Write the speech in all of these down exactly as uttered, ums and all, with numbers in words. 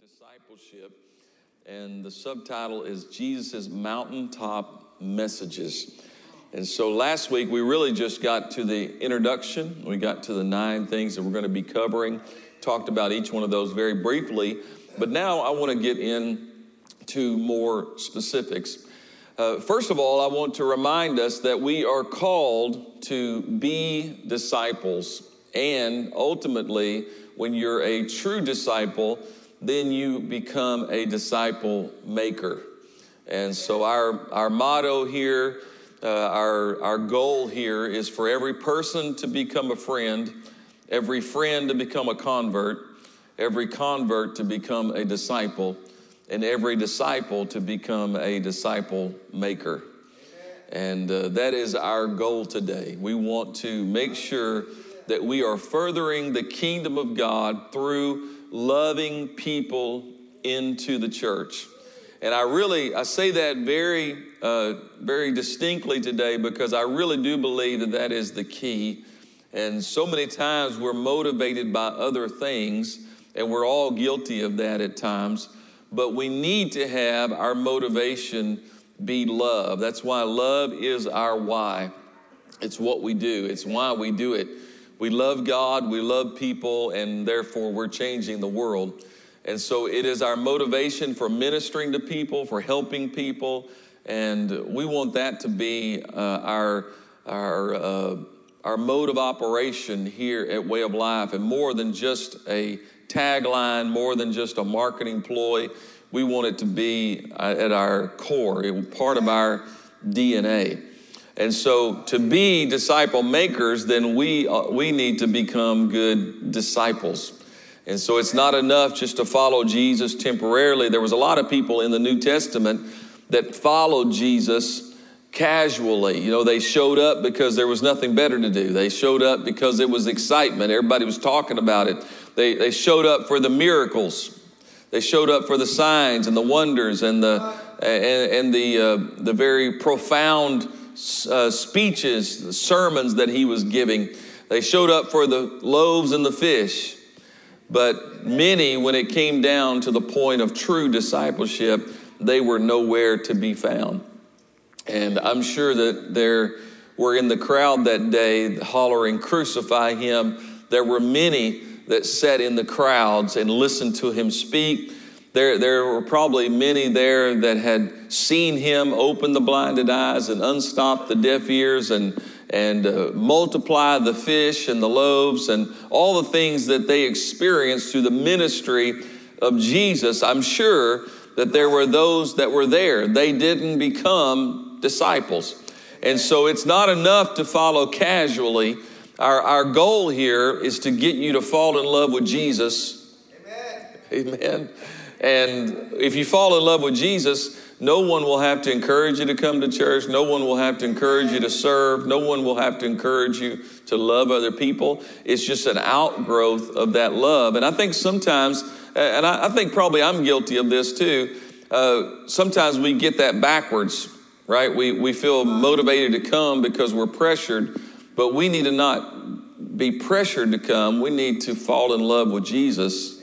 Discipleship, and the subtitle is Jesus' Mountaintop Messages. And so last week we really just got to the introduction. We got to the nine things that we're going to be covering, talked about each one of those very briefly, but now I want to get into more specifics. Uh, first of all, I want to remind us that we are called to be disciples, and ultimately, when you're a true disciple, then you become a disciple maker. And so our our motto here, uh, our, our goal here is for every person to become a friend, every friend to become a convert, every convert to become a disciple, and every disciple to become a disciple maker. And uh, that is our goal today. We want to make sure that we are furthering the kingdom of God through loving people into the church. And I really, I say that very, uh, very distinctly today because I really do believe that that is the key. And so many times we're motivated by other things, and we're all guilty of that at times. But we need to have our motivation be love. That's why love is our why. It's what we do. It's why we do it. We love God, we love people, and therefore we're changing the world. And so it is our motivation for ministering to people, for helping people, and we want that to be uh, our our uh, our mode of operation here at Way of Life, and more than just a tagline, more than just a marketing ploy. We want it to be at our core, part of our D N A. And so to be disciple makers, then we uh, we need to become good disciples. And so it's not enough just to follow Jesus temporarily. There was a lot of people in the New Testament that followed Jesus casually. You know, they showed up because there was nothing better to do. They showed up because it was excitement. Everybody was talking about it. They, they showed up for the miracles. They showed up for the signs and the wonders and the and, and the uh, the very profound Uh, speeches, the sermons that he was giving. They showed up for the loaves and the fish. But many, when it came down to the point of true discipleship, they were nowhere to be found. And I'm sure that there were in the crowd that day hollering, "Crucify him." There were many that sat in the crowds and listened to him speak. There, there were probably many there that had seen him open the blinded eyes and unstop the deaf ears and and uh, multiply the fish and the loaves and all the things that they experienced through the ministry of Jesus. I'm sure that there were those that were there. They didn't become disciples. And so it's not enough to follow casually. Our, our goal here is to get you to fall in love with Jesus. Amen. Amen. And if you fall in love with Jesus, no one will have to encourage you to come to church. No one will have to encourage you to serve. No one will have to encourage you to love other people. It's just an outgrowth of that love. And I think sometimes, and I, I think probably I'm guilty of this too, uh, sometimes we get that backwards, right? We, we feel motivated to come because we're pressured, but we need to not be pressured to come. We need to fall in love with Jesus.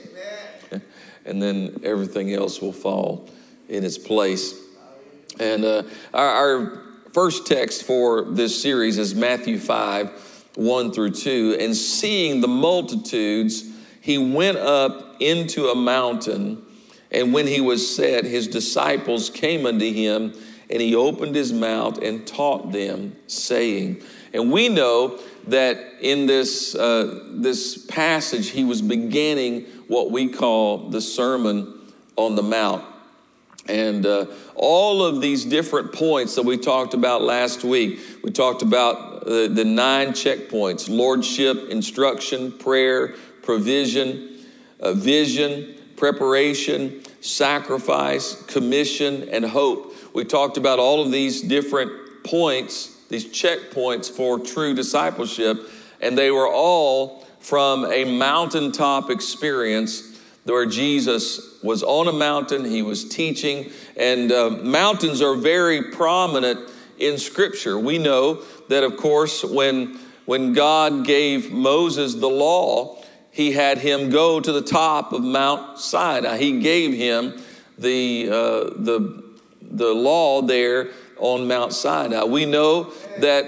And then everything else will fall in its place. And uh, our, our first text for this series is Matthew five, one through two. And seeing the multitudes, he went up into a mountain. And when he was set, his disciples came unto him, and he opened his mouth and taught them, saying. And we know that in this uh, this passage, he was beginning what we call the Sermon on the Mount. And uh, all of these different points that we talked about last week, we talked about uh, the nine checkpoints: lordship, instruction, prayer, provision, uh, vision, preparation, sacrifice, commission, and hope. We talked about all of these different points, these checkpoints for true discipleship, and they were all from a mountaintop experience where Jesus was on a mountain, he was teaching, and uh, mountains are very prominent in Scripture. We know that, of course, when, when God gave Moses the law, he had him go to the top of Mount Sinai. He gave him the, uh, the, the law there on Mount Sinai. We know that,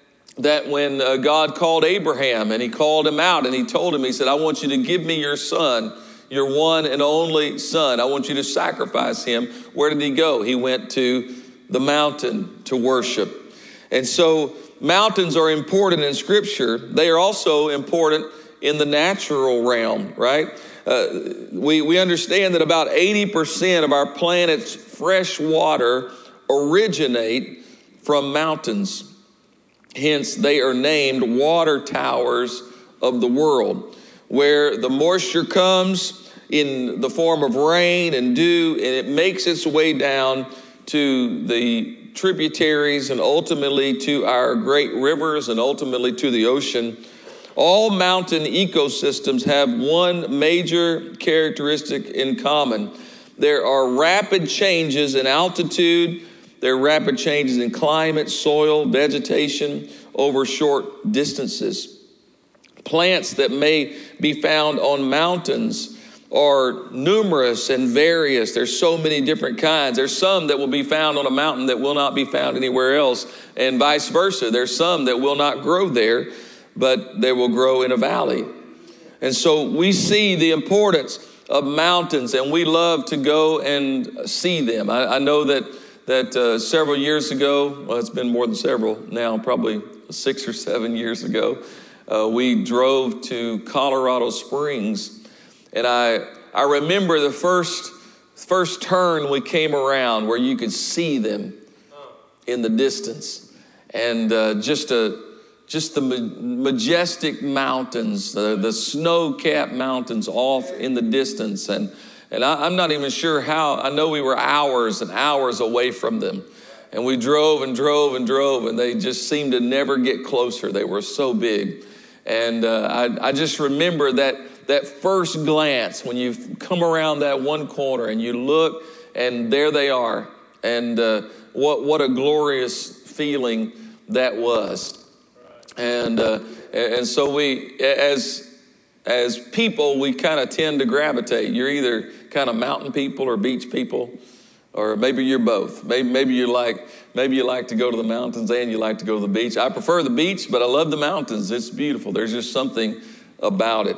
that when uh, God called Abraham and he called him out and he told him, he said, I want you to give me your son, your one and only son. I want you to sacrifice him. Where did he go? He went to the mountain to worship. And so mountains are important in Scripture. They are also important in the natural realm, right? Uh, we, we understand that about eighty percent of our planet's fresh water originate from mountains. Hence, they are named water towers of the world, where the moisture comes in the form of rain and dew, and it makes its way down to the tributaries and ultimately to our great rivers and ultimately to the ocean. All mountain ecosystems have one major characteristic in common. There are rapid changes in altitude. There are rapid changes in climate, soil, vegetation over short distances. Plants that may be found on mountains are numerous and various. There's so many different kinds. There's some that will be found on a mountain that will not be found anywhere else, and vice versa. There's some that will not grow there, but they will grow in a valley. And so we see the importance of mountains, and we love to go and see them. I, I know that that uh, several years ago, well, it's been more than several now, probably six or seven years ago, uh, we drove to Colorado Springs. And I I remember the first first turn we came around where you could see them in the distance, and uh, just a just the ma- majestic mountains, uh, the snow-capped mountains off in the distance, and and I, I'm not even sure how. I know we were hours and hours away from them, and we drove and drove and drove, and they just seemed to never get closer. They were so big, and uh, I I just remember that. That first glance when you come around that one corner and you look and there they are. And uh, what what a glorious feeling that was. And uh, and so we, as as people, we kind of tend to gravitate. You're either kind of mountain people or beach people, or maybe you're both. Maybe maybe you like maybe you like to go to the mountains and you like to go to the beach. I prefer the beach, but I love the mountains. It's beautiful. There's just something about it.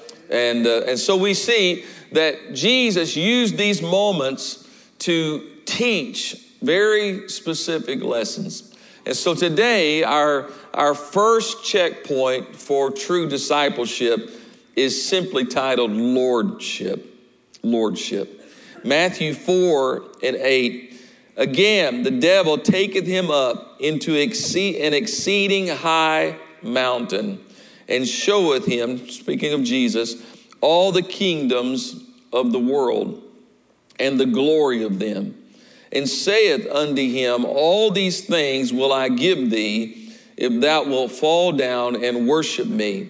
And uh, and so we see that Jesus used these moments to teach very specific lessons. And so today, our, our first checkpoint for true discipleship is simply titled Lordship. Lordship. Matthew four and eight. Again, the devil taketh him up into exceed, an exceeding high mountain, and showeth him, speaking of Jesus, all the kingdoms of the world and the glory of them, and saith unto him, all these things will I give thee, if thou wilt fall down and worship me.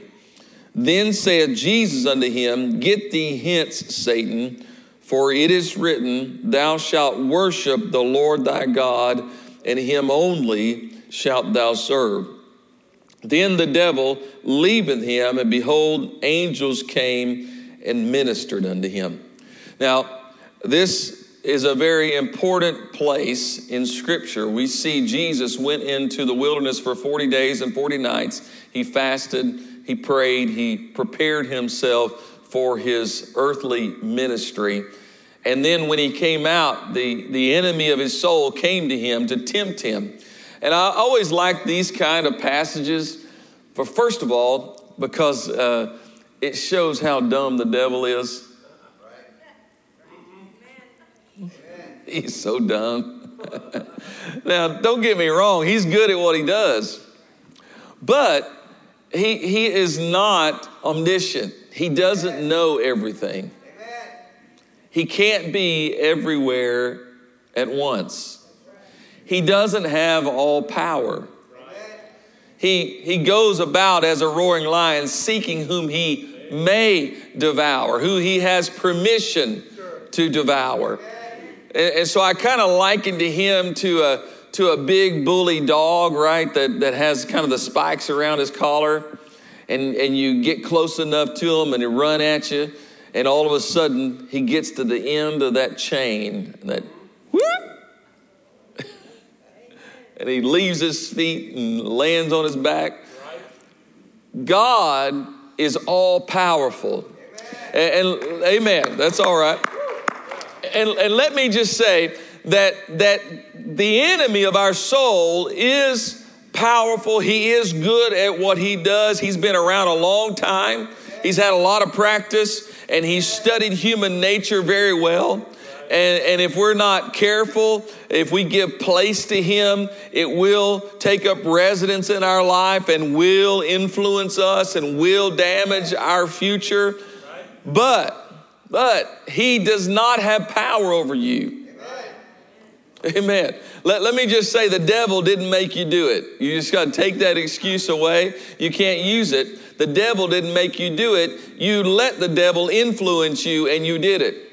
Then saith Jesus unto him, get thee hence, Satan, for it is written, thou shalt worship the Lord thy God, and him only shalt thou serve. Then the devil leaveth him, and behold, angels came and ministered unto him. Now, this is a very important place in Scripture. We see Jesus went into the wilderness for forty days and forty nights. He fasted, he prayed, he prepared himself for his earthly ministry. And then when he came out, the, the enemy of his soul came to him to tempt him. And I always like these kind of passages, for first of all, because uh, it shows how dumb the devil is. He's so dumb. Now, don't get me wrong. He's good at what he does. But he, he is not omniscient. He doesn't know everything. He can't be everywhere at once. He doesn't have all power. He, he goes about as a roaring lion, seeking whom he may devour, who he has permission to devour. And, and so I kind of likened to him to a, to a big bully dog, right, that, that has kind of the spikes around his collar. And, and, and you get close enough to him and he run at you, and all of a sudden he gets to the end of that chain, that whoop, and he leaves his feet and lands on his back. God is all powerful. And, and amen, that's all right. And, and let me just say that, that the enemy of our soul is powerful. He is good at what he does. He's been around a long time. He's had a lot of practice, and he's studied human nature very well. And, and if we're not careful, if we give place to him, it will take up residence in our life and will influence us and will damage our future. But, but he does not have power over you. Amen. Amen. Let, let me just say, the devil didn't make you do it. You just got to take that excuse away. You can't use it. The devil didn't make you do it. You let the devil influence you, and you did it.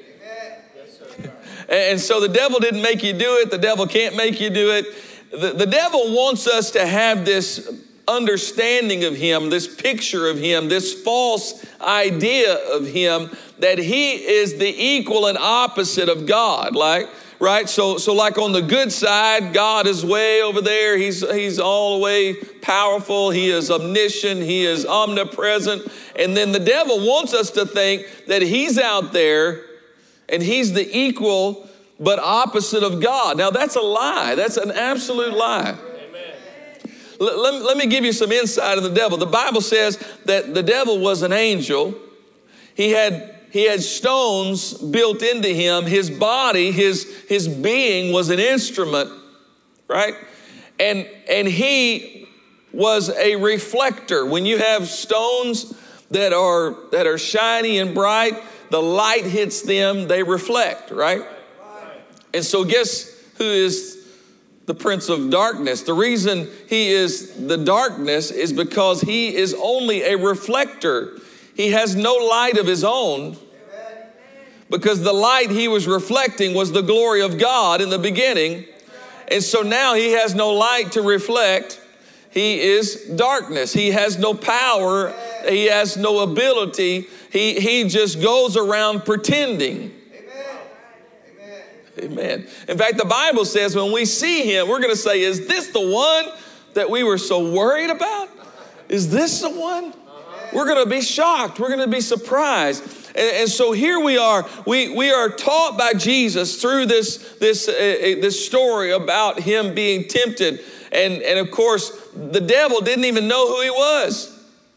And so the devil didn't make you do it. The devil can't make you do it. The, the devil wants us to have this understanding of him, this picture of him, this false idea of him, that he is the equal and opposite of God. Like, right? So, so like on the good side, God is way over there. He's, he's all the way powerful. He is omniscient. He is omnipresent. And then the devil wants us to think that he's out there and he's the equal but opposite of God. Now, that's a lie. That's an absolute lie. Amen. Let, let, let me give you some insight of the devil. The Bible says that the devil was an angel. He had, he had stones built into him. His body, his, his being was an instrument, right? And, and he was a reflector. When you have stones that are, that are shiny and bright, the light hits them, they reflect, right? And so guess who is the prince of darkness? The reason he is the darkness is because he is only a reflector. He has no light of his own, because the light he was reflecting was the glory of God in the beginning. And so now he has no light to reflect. He is darkness. He has no power. He has no ability. He, he just goes around pretending. Amen. Amen. In fact, the Bible says when we see him, we're going to say, is this the one that we were so worried about? Is this the one? We're going to be shocked. We're going to be surprised. And, and so here we are. We, we are taught by Jesus through this, this, uh, this story about him being tempted. And, and of course, the devil didn't even know who he was.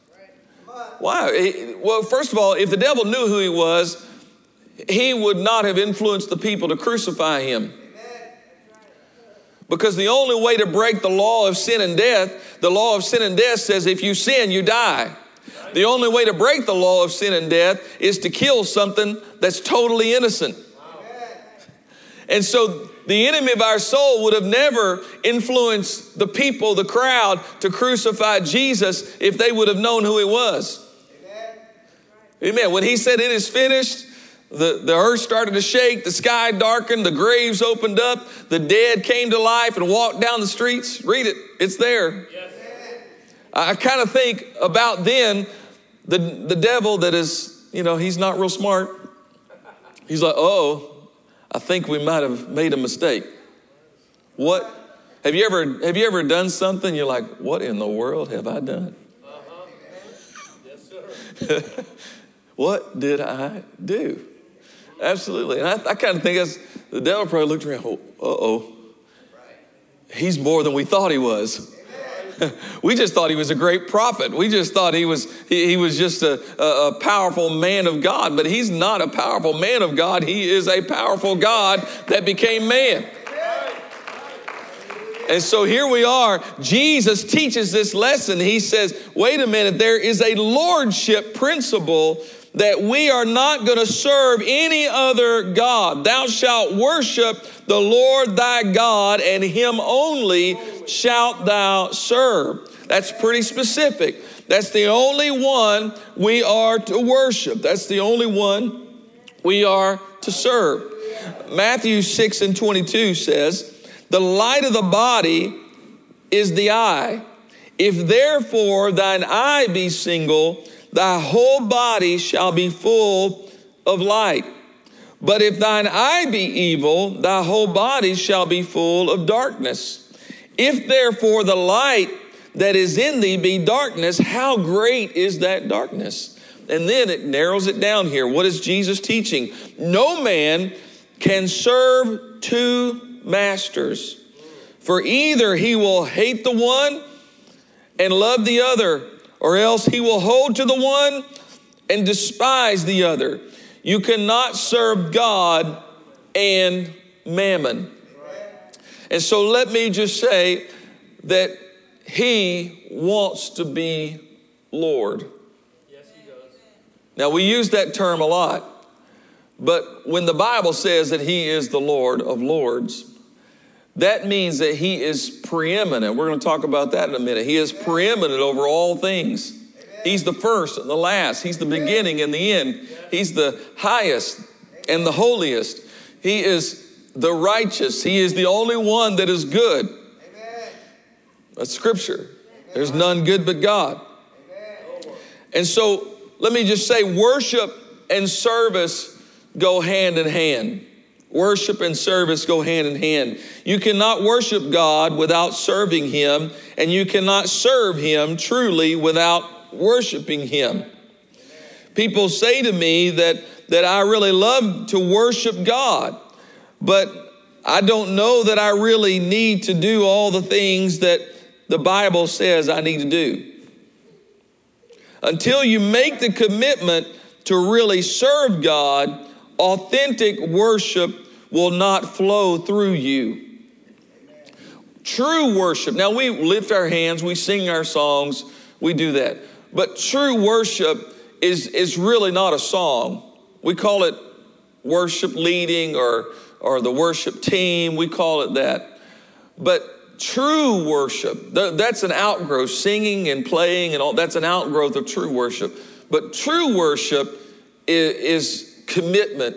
Why? Well, first of all, if the devil knew who he was, he would not have influenced the people to crucify him. Because the only way to break the law of sin and death, the law of sin and death says if you sin, you die. The only way to break the law of sin and death is to kill something that's totally innocent. And so the enemy of our soul would have never influenced the people, the crowd, to crucify Jesus if they would have known who he was. Amen. Amen. When he said it is finished, the, the earth started to shake, the sky darkened, the graves opened up, the dead came to life and walked down the streets. Read it. It's there. Yes. I kind of think about then the, the devil that is, you know, he's not real smart. He's like, oh, I think we might have made a mistake. What? Have you ever, have you ever done something? You're like, what in the world have I done? Uh-huh. Yes, sir. What did I do? Absolutely. And I, I kind of think as the devil probably looked around, oh, uh-oh. He's more than we thought he was. We just thought he was a great prophet. We just thought he was he, he was just a, a, a powerful man of God. But he's not a powerful man of God. He is a powerful God that became man. And so here we are. Jesus teaches this lesson. He says, wait a minute, there is a lordship principle that we are not going to serve any other God. Thou shalt worship the Lord thy God, and him only shalt thou serve. That's pretty specific. That's the only one we are to worship. That's the only one we are to serve. Matthew six and twenty-two says, the light of the body is the eye. If therefore thine eye be single, thy whole body shall be full of light. But if thine eye be evil, thy whole body shall be full of darkness. If therefore the light that is in thee be darkness, how great is that darkness? And then it narrows it down here. What is Jesus teaching? No man can serve two masters, for either he will hate the one and love the other, or else he will hold to the one and despise the other. You cannot serve God and mammon. And so let me just say that he wants to be Lord. Yes, he does. Now, we use that term a lot, but when the Bible says that he is the Lord of Lords, that means that he is preeminent. We're going to talk about that in a minute. He is preeminent over all things. He's the first and the last. He's the beginning and the end. He's the highest and the holiest. He is the righteous. He is the only one that is good. That's scripture. There's none good but God. And so let me just say, worship and service go hand in hand. Worship and service go hand in hand. You cannot worship God without serving him, and you cannot serve him truly without worshiping him. People say to me that, that I really love to worship God, but I don't know that I really need to do all the things that the Bible says I need to do. Until you make the commitment to really serve God, authentic worship will not flow through you. True worship. Now, we lift our hands, we sing our songs, we do that. But true worship is, is really not a song. We call it worship leading or, or the worship team. We call it that. But true worship, that's an outgrowth. Singing and playing and all, that's an outgrowth of true worship. But true worship is, is commitment.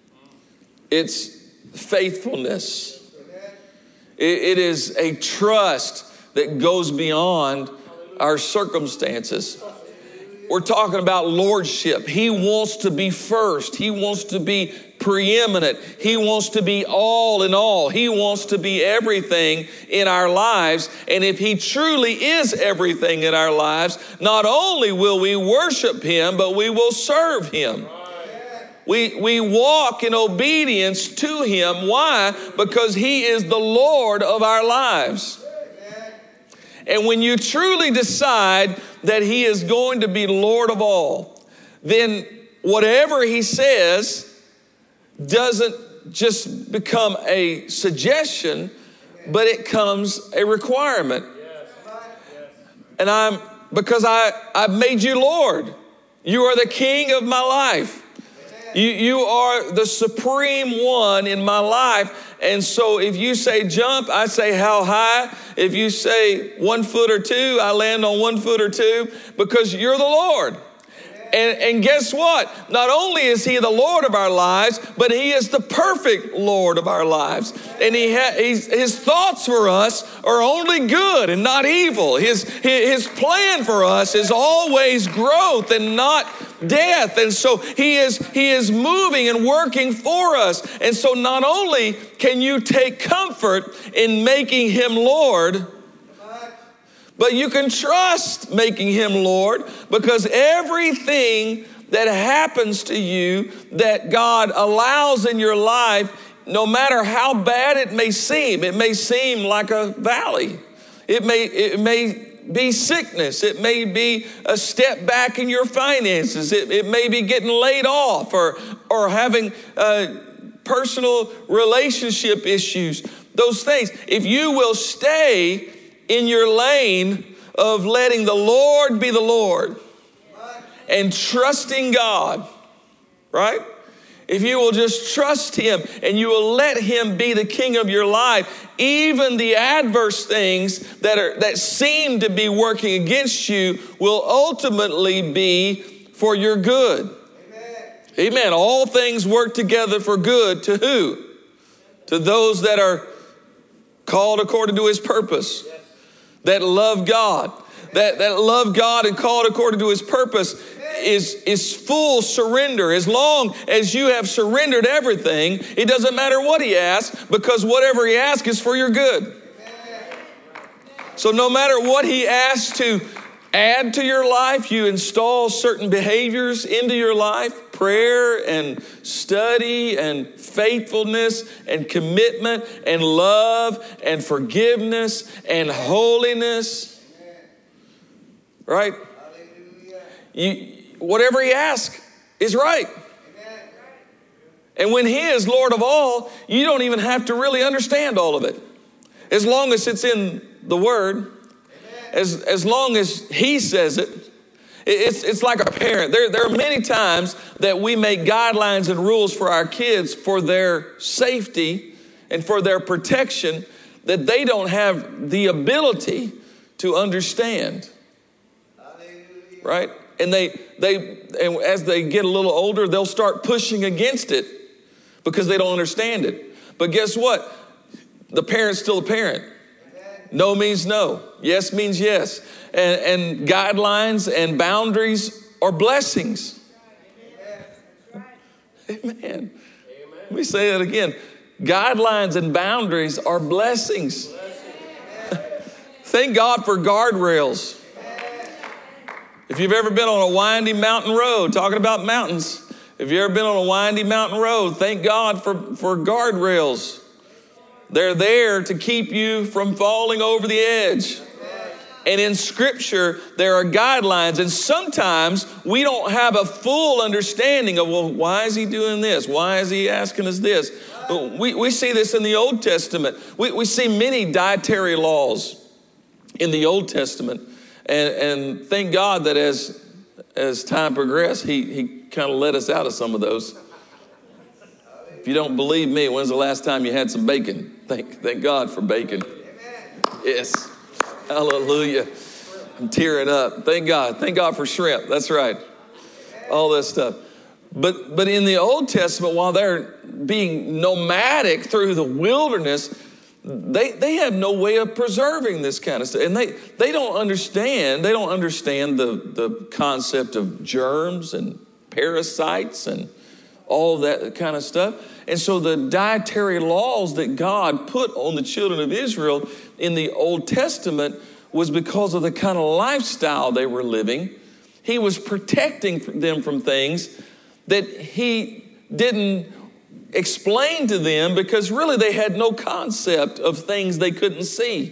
It's faithfulness. It, it is a trust that goes beyond our circumstances. We're talking about lordship. He wants to be first. He wants to be preeminent. He wants to be all in all. He wants to be everything in our lives. And if he truly is everything in our lives, not only will we worship him, but we will serve him. We, we walk in obedience to him. Why? Because he is the Lord of our lives. And when you truly decide that he is going to be Lord of all, then whatever he says doesn't just become a suggestion, but it comes a requirement. And I'm, because I, I've made you Lord. You are the king of my life. You, you are the supreme one in my life. And so if you say jump, I say how high. If you say one foot or two, I land on one foot or two, because you're the Lord. And, and guess what? Not only is he the Lord of our lives, but he is the perfect Lord of our lives. And he ha- he's, his thoughts for us are only good and not evil. His, his plan for us is always growth and not death. And so he is, he is moving and working for us. And so not only can you take comfort in making him Lord, but you can trust making him Lord, because everything that happens to you that God allows in your life, no matter how bad it may seem, it may seem like a valley. It may, it may be sickness. It may be a step back in your finances. It, it may be getting laid off or, or having uh, personal relationship issues. Those things. If you will stay in your lane of letting the Lord be the Lord and trusting God, right? If you will just trust him and you will let him be the king of your life, even the adverse things that are that seem to be working against you will ultimately be for your good. Amen. Amen. All things work together for good to who? To those that are called according to his purpose. Yes. that love God, that, that love God and called according to his purpose is, is full surrender. As long as you have surrendered everything, it doesn't matter what he asks, because whatever he asks is for your good. So no matter what he asks to add to your life, you install certain behaviors into your life, prayer and study and faithfulness and commitment and love and forgiveness and holiness. Right? You, whatever he asks is right. And when he is Lord of all, you don't even have to really understand all of it. As long as it's in the Word, as, as long as he says it, it's, it's like a parent. There, there are many times that we make guidelines and rules for our kids for their safety and for their protection that they don't have the ability to understand. Right? And they, they, and as they get a little older, they'll start pushing against it because they don't understand it. But guess what? The parent's still a parent. No means no. Yes means yes. And, and guidelines and boundaries are blessings. Amen. Amen. Let me say that again. Guidelines and boundaries are blessings. Thank God for guardrails. If you've ever been on a windy mountain road, talking about mountains, if you've ever been on a windy mountain road, thank God for, for guardrails. They're there to keep you from falling over the edge. And in Scripture, there are guidelines. And sometimes we don't have a full understanding of, well, why is he doing this? Why is he asking us this? We, we see this in the Old Testament. We, we see many dietary laws in the Old Testament. And, and thank God that as, as time progressed, he, he kind of let us out of some of those. If you don't believe me, when's the last time you had some bacon? Thank, thank God for bacon. Yes. Hallelujah. I'm tearing up. Thank God. Thank God for shrimp. That's right. All this stuff. But, but in the Old Testament, while they're being nomadic through the wilderness, they, they have no way of preserving this kind of stuff. And they, they don't understand. They don't understand the, the concept of germs and parasites and all that kind of stuff. And so the dietary laws that God put on the children of Israel in the Old Testament was because of the kind of lifestyle they were living. He was protecting them from things that he didn't explain to them because really they had no concept of things they couldn't see.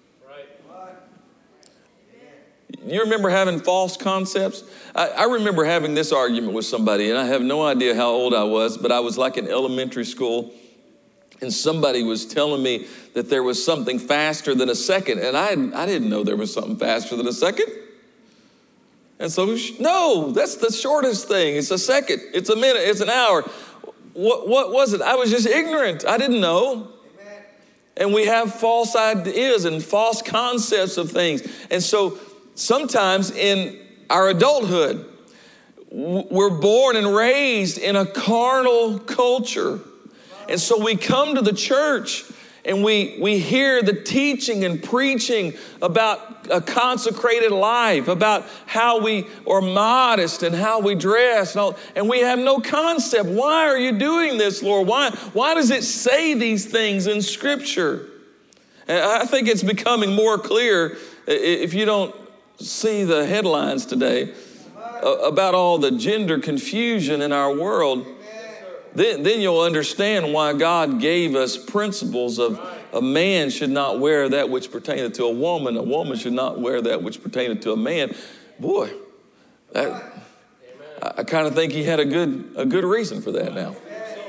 You remember having false concepts? I, I remember having this argument with somebody, and I have no idea how old I was, but I was like in elementary school, and somebody was telling me that there was something faster than a second, and I, I didn't know there was something faster than a second. And so, no, that's the shortest thing. It's a second. It's a minute. It's an hour. What, what was it? I was just ignorant. I didn't know. And we have false ideas and false concepts of things. And so sometimes in our adulthood, we're born and raised in a carnal culture. And so we come to the church and we, we hear the teaching and preaching about a consecrated life, about how we are modest and how we dress. And, all, and we have no concept. Why are you doing this, Lord? Why, why does it say these things in Scripture? And I think it's becoming more clear if you don't see the headlines today about all the gender confusion in our world. Then, then you'll understand why God gave us principles of a man should not wear that which pertaineth to a woman. A woman should not wear that which pertaineth to a man. Boy, that, I, I kind of think he had a good a good reason for that now.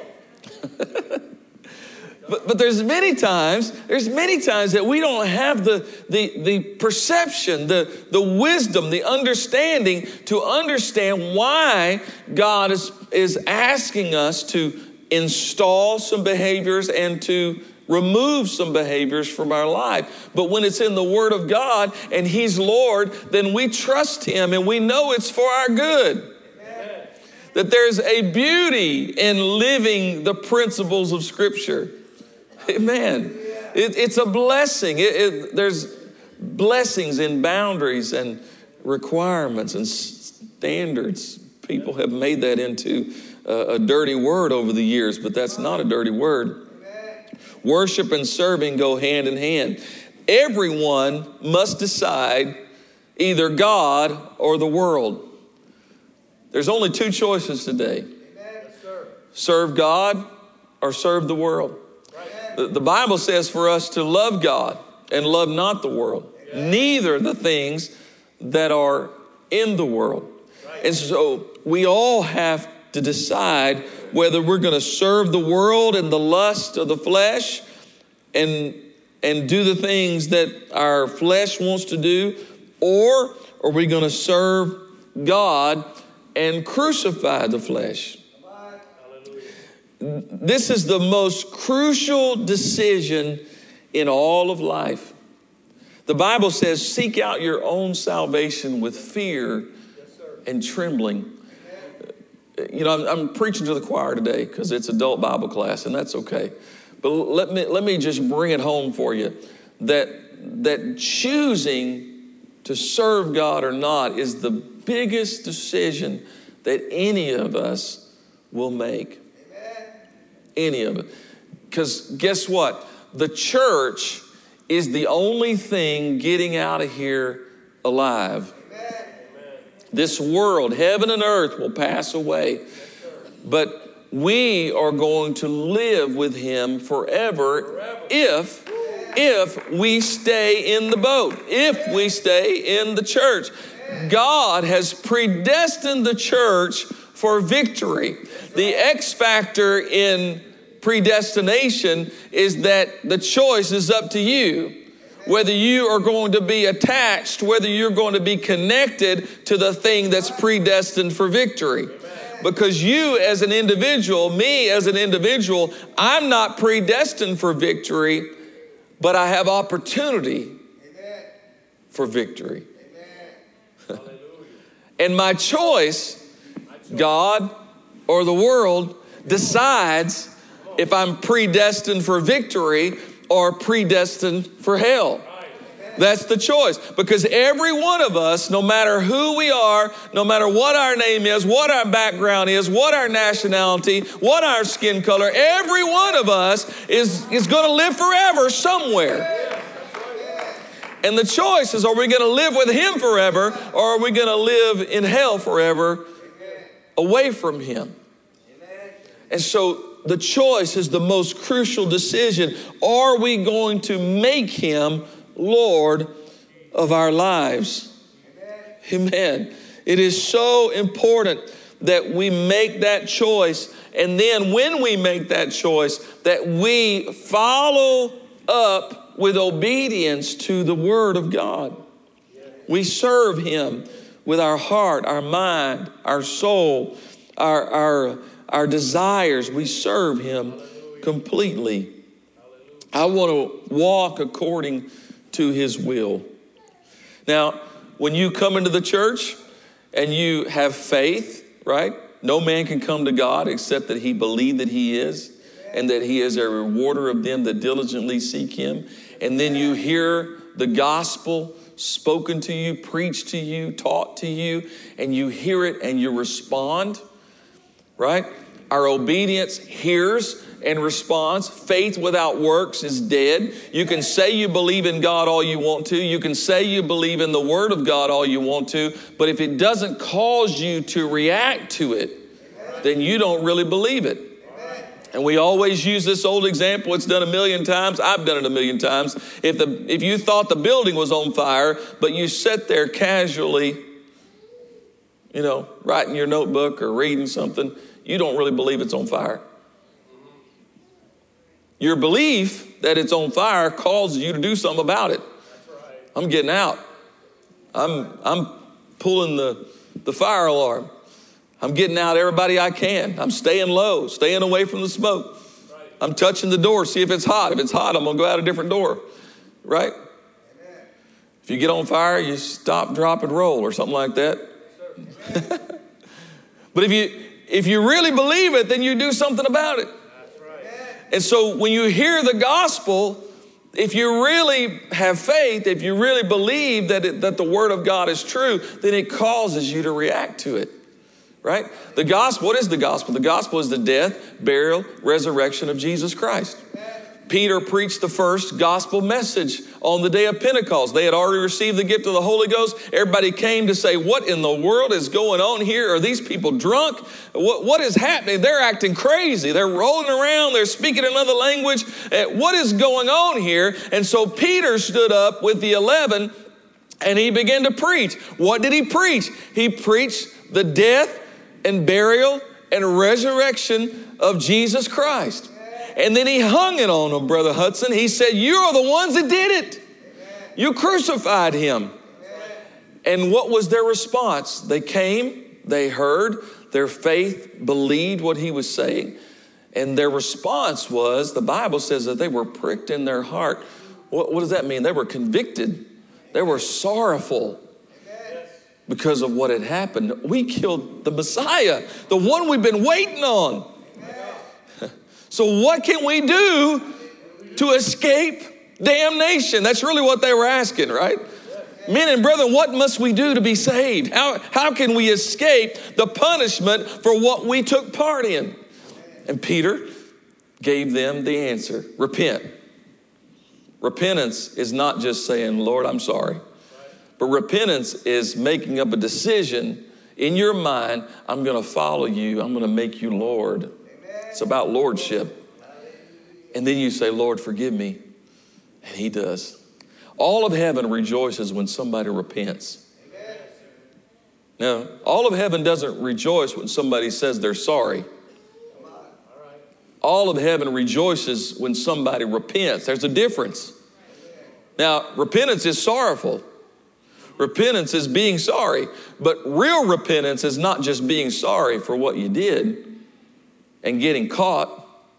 But, but there's many times, there's many times that we don't have the, the, the perception, the, the wisdom, the understanding to understand why God is, is asking us to install some behaviors and to remove some behaviors from our life. But when it's in the Word of God and He's Lord, then we trust Him and we know it's for our good. Amen. That there's a beauty in living the principles of Scripture. Amen. It, it's a blessing. It, it, there's blessings and boundaries and requirements and standards. People have made that into a, a dirty word over the years, but that's not a dirty word. Worship and serving go hand in hand. Everyone must decide either God or the world. There's only two choices today. Serve God or serve the world. The, the Bible says for us to love God and love not the world. Neither the things that are in the world. And so we all have to decide whether we're going to serve the world and the lust of the flesh and, and do the things that our flesh wants to do, or are we going to serve God and crucify the flesh? This is the most crucial decision in all of life. The Bible says, seek out your own salvation with fear and trembling. You know, I'm, I'm preaching to the choir today because it's adult Bible class, and that's okay. But let me let me just bring it home for you that that choosing to serve God or not is the biggest decision that any of us will make. Any of it. Because guess what? The church is the only thing getting out of here alive. Amen. This world, heaven and earth, will pass away. But we are going to live with him forever, forever. if if we stay in the boat, if we stay in the church. God has predestined the church for victory. The X factor in predestination is that the choice is up to you. Whether you are going to be attached, whether you're going to be connected to the thing that's predestined for victory. Because you as an individual, me as an individual, I'm not predestined for victory, but I have opportunity for victory. And my choice, God or the world, decides if I'm predestined for victory or predestined for hell. That's the choice. Because every one of us, no matter who we are, no matter what our name is, what our background is, what our nationality, what our skin color, every one of us is, is going to live forever somewhere. And the choice is, are we going to live with him forever, or are we going to live in hell forever away from him? And so the choice is the most crucial decision. Are we going to make him Lord of our lives? Amen. Amen. It is so important that we make that choice. And then when we make that choice, that we follow up with obedience to the word of God. We serve him with our heart, our mind, our soul, our, our, our desires. We serve him completely. I want to walk according to his will. Now, when you come into the church and you have faith, right? No man can come to God except that he believe that he is, and that he is a rewarder of them that diligently seek him. And then you hear the gospel spoken to you, preached to you, taught to you, and you hear it and you respond, right? Our obedience hears and responds. Faith without works is dead. You can say you believe in God all you want to. You can say you believe in the word of God all you want to. But if it doesn't cause you to react to it, then you don't really believe it. And we always use this old example. It's done a million times. I've done it a million times. If the if you thought the building was on fire, but you sat there casually, you know, writing your notebook or reading something, you don't really believe it's on fire. Your belief that it's on fire causes you to do something about it. I'm getting out. I'm I'm pulling the, the fire alarm. I'm getting out everybody I can. I'm staying low, staying away from the smoke. Right. I'm touching the door, see if it's hot. If it's hot, I'm going to go out a different door, right? Amen. If you get on fire, you stop, drop, and roll or something like that. Yes, but if you if you really believe it, then you do something about it. That's right. And so when you hear the gospel, If you really have faith, if you really believe that, it, that the Word of God is true, then it causes you to react to it, right? The gospel, what is the gospel? The gospel is the death, burial, resurrection of Jesus Christ. Peter preached the first gospel message on the day of Pentecost. They had already received the gift of the Holy Ghost. Everybody came to say, what in the world is going on here? Are these people drunk? What, what is happening? They're acting crazy. They're rolling around. They're speaking another language. What is going on here? And so Peter stood up with the eleven and he began to preach. What did he preach? He preached the death and burial and resurrection of Jesus Christ. And then he hung it on them, Brother Hudson. He said, you are the ones that did it. You crucified him. And what was their response? They came, they heard, their faith believed what he was saying. And their response was, the Bible says that they were pricked in their heart. What, what does that mean? They were convicted. They were sorrowful because of what had happened. We killed the Messiah, the one we've been waiting on. So what can we do to escape damnation? That's really what they were asking, right? Men and brethren, what must we do to be saved? How, how can we escape the punishment for what we took part in? And Peter gave them the answer. Repent. Repentance is not just saying, Lord, I'm sorry. But repentance is making up a decision in your mind. I'm going to follow you. I'm going to make you Lord. It's about lordship. And then you say, Lord, forgive me. And he does. All of heaven rejoices when somebody repents. Now, all of heaven doesn't rejoice when somebody says they're sorry. All of heaven rejoices when somebody repents. There's a difference. Now, repentance is sorrowful. Repentance is being sorry. But real repentance is not just being sorry for what you did and getting caught.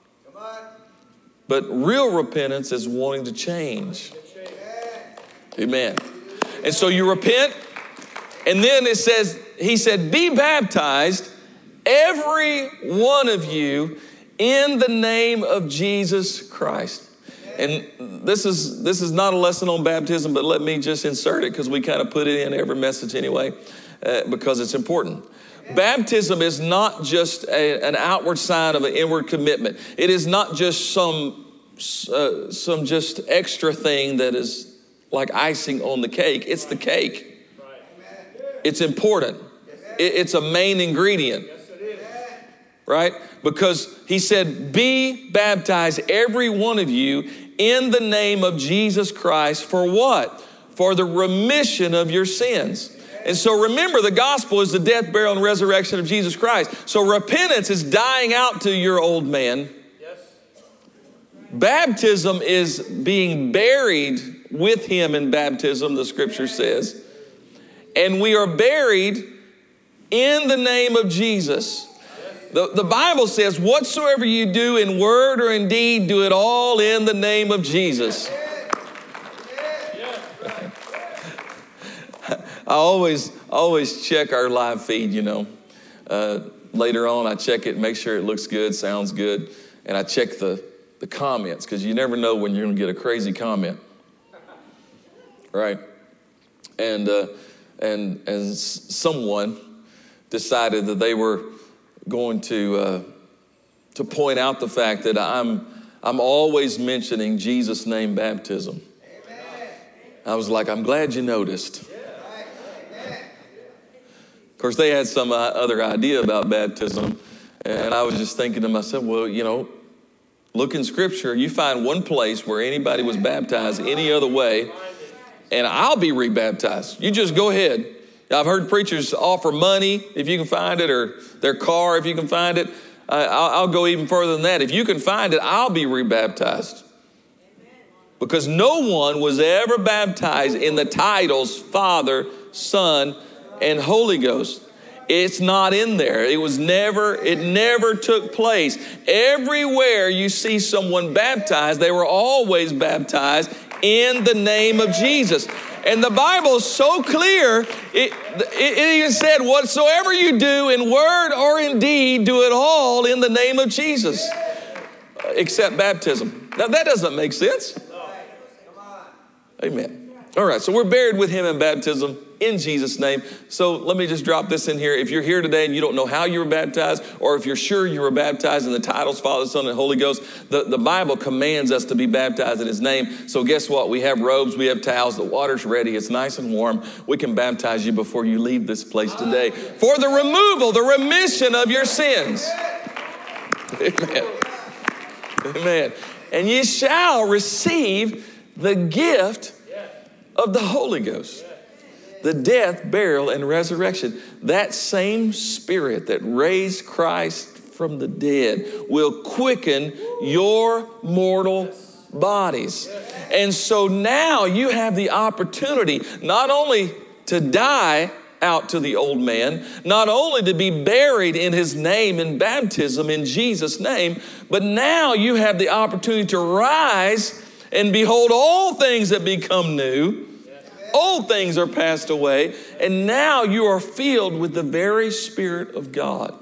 But real repentance is wanting to change. Amen. And so you repent. And then it says, he said, be baptized, every one of you, in the name of Jesus Christ. And this is this is not a lesson on baptism, but let me just insert it because we kind of put it in every message anyway, uh, because it's important. Baptism is not just a, an outward sign of an inward commitment. It is not just some uh, some just extra thing that is like icing on the cake. It's the cake. It's important. It, it's a main ingredient. Right? Because he said, be baptized, every one of you, in the name of Jesus Christ. For what? For the remission of your sins. And so remember, the gospel is the death, burial, and resurrection of Jesus Christ. So repentance is dying out to your old man. Yes. Baptism is being buried with him in baptism, the scripture says. And we are buried in the name of Jesus. The, the Bible says, whatsoever you do in word or in deed, do it all in the name of Jesus. I always, always check our live feed, you know. Uh, later on, I check it, make sure it looks good, sounds good. And I check the, the comments, because you never know when you're going to get a crazy comment. Right? And, uh, and, and someone decided that they were going to uh, to point out the fact that I'm I'm always mentioning Jesus' name baptism. Amen. I was like, I'm glad you noticed. Yeah. Of course, they had some uh, other idea about baptism, and I was just thinking to myself, well, you know, look in Scripture. You find one place where anybody was baptized any other way, and I'll be rebaptized. You just go ahead. I've heard preachers offer money if you can find it, or their car if you can find it. Uh, I'll, I'll go even further than that. If you can find it, I'll be rebaptized. Because no one was ever baptized in the titles Father, Son, and Holy Ghost. It's not in there. It was never, it never took place. Everywhere you see someone baptized, they were always baptized in the name of Jesus. And the Bible is so clear, it, it even said, whatsoever you do in word or in deed, do it all in the name of Jesus, except baptism. Now, that doesn't make sense. Amen. All right, so we're buried with him in baptism in Jesus' name. So let me just drop this in here. If you're here today and you don't know how you were baptized, or if you're sure you were baptized in the titles Father, Son, and Holy Ghost, the, the Bible commands us to be baptized in his name. So guess what? We have robes, we have towels, the water's ready, it's nice and warm. We can baptize you before you leave this place today for the removal, the remission of your sins. Amen. Amen. And ye shall receive the gift of the Holy Ghost, the death, burial, and resurrection. That same Spirit that raised Christ from the dead will quicken your mortal bodies. And so now you have the opportunity not only to die out to the old man, not only to be buried in his name in baptism in Jesus' name, but now you have the opportunity to rise and behold, all things have become new. Old things are passed away. And now you are filled with the very Spirit of God.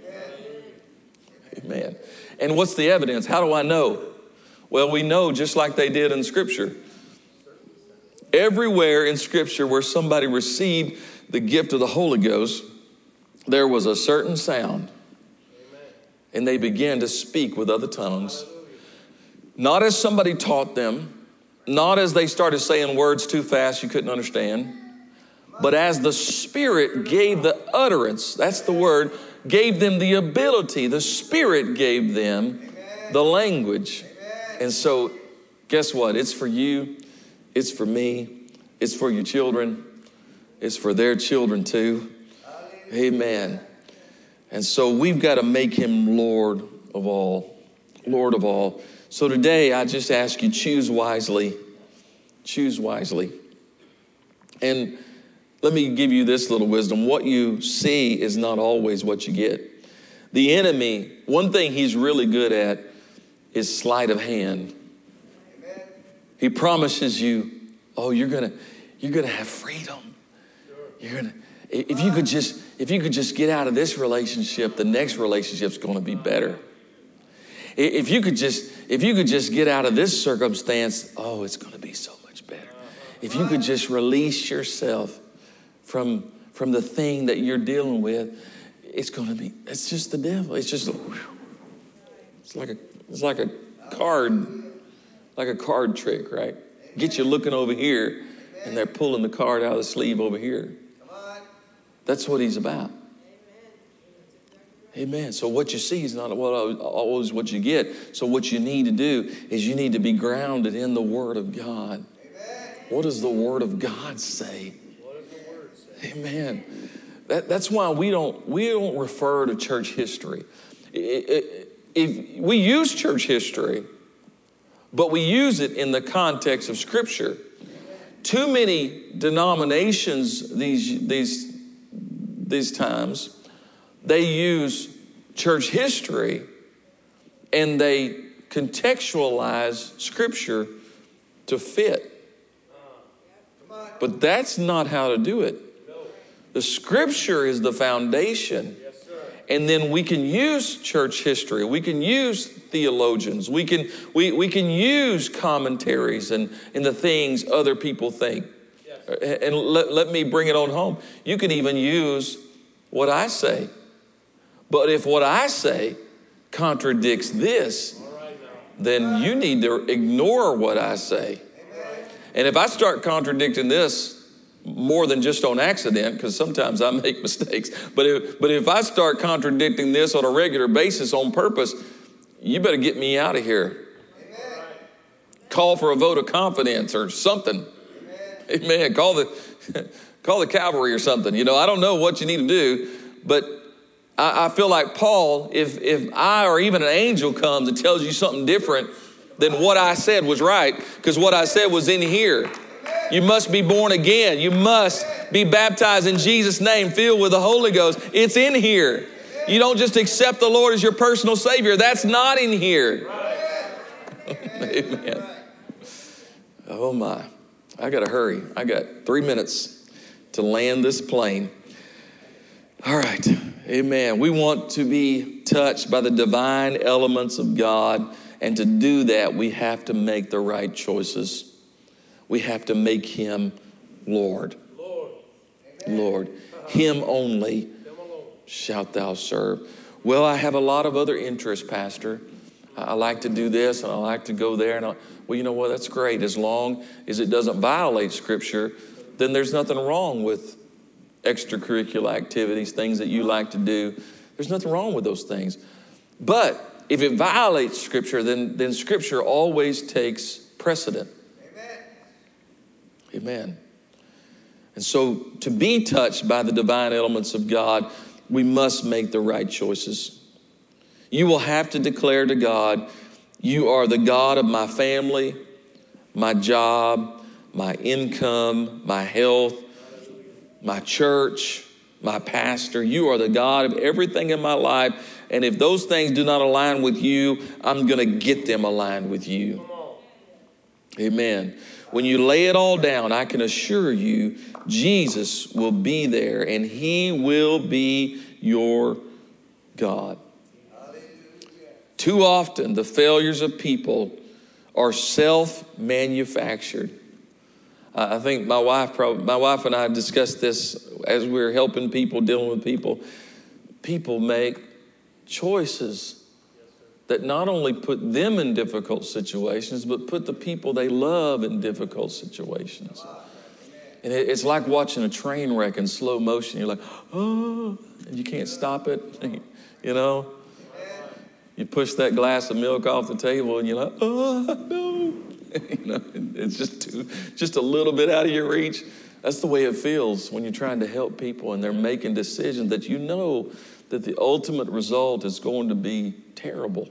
Amen. And what's the evidence? How do I know? Well, we know just like they did in Scripture. Everywhere in Scripture where somebody received the gift of the Holy Ghost, there was a certain sound. And they began to speak with other tongues. Not as somebody taught them, not as they started saying words too fast you couldn't understand, but as the Spirit gave the utterance, that's the word, gave them the ability. The Spirit gave them the language. And so, guess what? It's for you. It's for me. It's for your children. It's for their children too. Amen. And so we've got to make him Lord of all. Lord of all. So today, I just ask you, choose wisely. Choose wisely. And let me give you this little wisdom. What you see is not always what you get. The enemy, one thing he's really good at is sleight of hand. Amen. He promises you, oh, you're gonna, you're gonna have freedom. You're gonna, if you could just, if you could just get out of this relationship, the next relationship's gonna be better. If you could just, if you could just get out of this circumstance, oh, it's going to be so much better. If you could just release yourself from, from the thing that you're dealing with, it's going to be, it's just the devil. It's just, it's like a, it's like a card, like a card trick, right? Get you looking over here and they're pulling the card out of the sleeve over here. That's what he's about. Amen. So what you see is not always what you get. So what you need to do is you need to be grounded in the Word of God. Amen. What does the Word of God say? What does the Word say? Amen. That, that's why we don't we don't refer to church history. If we use church history, but we use it in the context of Scripture. Too many denominations these these these times, they use church history and they contextualize Scripture to fit. But that's not how to do it. The Scripture is the foundation. And then we can use church history. We can use theologians. We can we, we can use commentaries and, and the things other people think. Yes. And let, let me bring it on home. You can even use what I say. But if what I say contradicts this, then you need to ignore what I say. And if I start contradicting this, more than just on accident, because sometimes I make mistakes. But if, but if I start contradicting this on a regular basis on purpose, you better get me out of here. Amen. Call for a vote of confidence or something. Amen. Amen. Call the, call the cavalry or something. You know, I don't know what you need to do, but I, I feel like Paul, if, if I or even an angel comes and tells you something different than what I said was right, because what I said was in here. You must be born again. You must be baptized in Jesus' name, filled with the Holy Ghost. It's in here. You don't just accept the Lord as your personal Savior. That's not in here. Amen. Oh my. I got to hurry. I got three minutes to land this plane. All right. Amen. We want to be touched by the divine elements of God. And to do that, we have to make the right choices. We have to make him Lord. Lord. Lord. Him only shalt thou serve. Well, I have a lot of other interests, Pastor. I like to do this and I like to go there. And I, well, you know what? That's great. As long as it doesn't violate Scripture, then there's nothing wrong with extracurricular activities, things that you like to do. There's nothing wrong with those things. But if it violates Scripture, then, then Scripture always takes precedent. Amen. Amen. And so to be touched by the divine elements of God, we must make the right choices. You will have to declare to God, you are the God of my family, my job, my income, my health, my church, my pastor. You are the God of everything in my life. And if those things do not align with you, I'm going to get them aligned with you. Amen. When you lay it all down, I can assure you, Jesus will be there and he will be your God. Too often, the failures of people are self-manufactured. I think my wife, probably, my wife and I discussed this as we were helping people, dealing with people. People make choices that not only put them in difficult situations, but put the people they love in difficult situations. And it's like watching a train wreck in slow motion. You're like, oh, and you can't stop it, you know. You push that glass of milk off the table and you're like, oh, no. You know, it's just too, just a little bit out of your reach. That's the way it feels when you're trying to help people and they're making decisions that you know that the ultimate result is going to be terrible.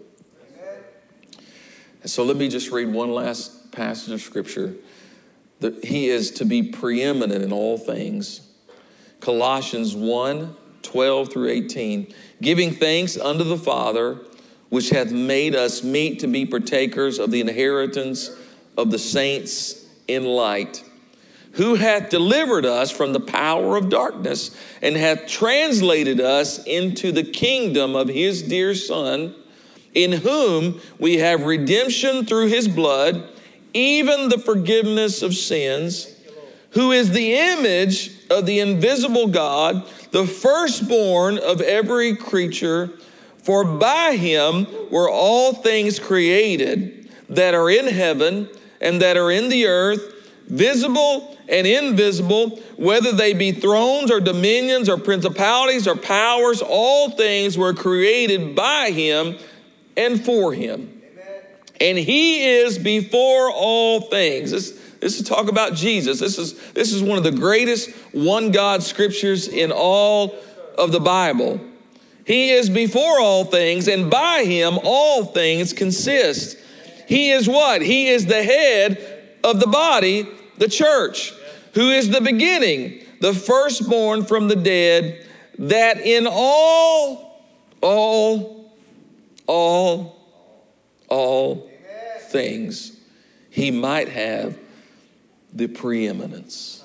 And so let me just read one last passage of Scripture. That he is to be preeminent in all things. Colossians one, twelve through eighteen. Giving thanks unto the Father, which hath made us meet to be partakers of the inheritance of the saints in light, who hath delivered us from the power of darkness, and hath translated us into the kingdom of his dear Son, in whom we have redemption through his blood, even the forgiveness of sins, who is the image of the invisible God, the firstborn of every creature. For by him were all things created that are in heaven and that are in the earth, visible and invisible, whether they be thrones or dominions or principalities or powers, all things were created by him and for him. Amen. And he is before all things. This, this is talk about Jesus. This is, this is one of the greatest one God scriptures in all of the Bible. He is before all things, and by him all things consist. He is what? He is the head of the body, the church, who is the beginning, the firstborn from the dead, that in all, all, all, all things he might have the preeminence.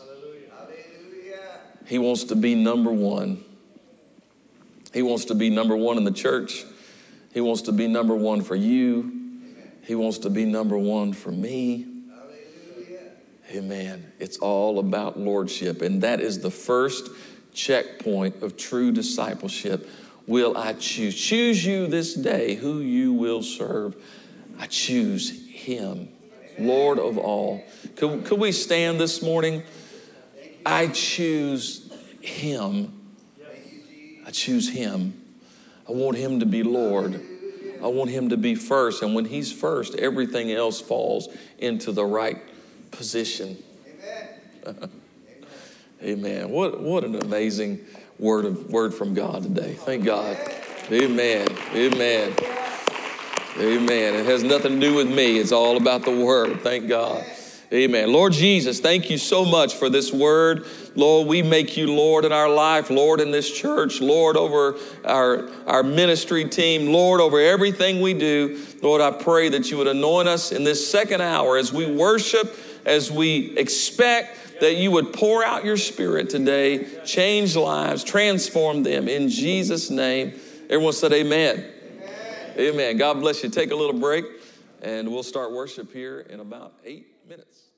He wants to be number one. He wants to be number one in the church. He wants to be number one for you. He wants to be number one for me. Amen. It's all about lordship. And that is the first checkpoint of true discipleship. Will I choose? Choose you this day who you will serve. I choose him, Lord of all. Could, could we stand this morning? I choose him. I choose him. I want him to be Lord. I want him to be first. And when he's first, everything else falls into the right position. Amen. Amen. What, what an amazing word of word from God today. Thank God. Amen. Amen. Amen. It has nothing to do with me. It's all about the word. Thank God. Amen. Lord Jesus, thank you so much for this word. Lord, we make you Lord in our life, Lord in this church, Lord over our, our ministry team, Lord over everything we do. Lord, I pray that you would anoint us in this second hour as we worship, as we expect that you would pour out your Spirit today, change lives, transform them in Jesus' name. Everyone said amen. Amen. Amen. God bless you. Take a little break and we'll start worship here in about eight minutes.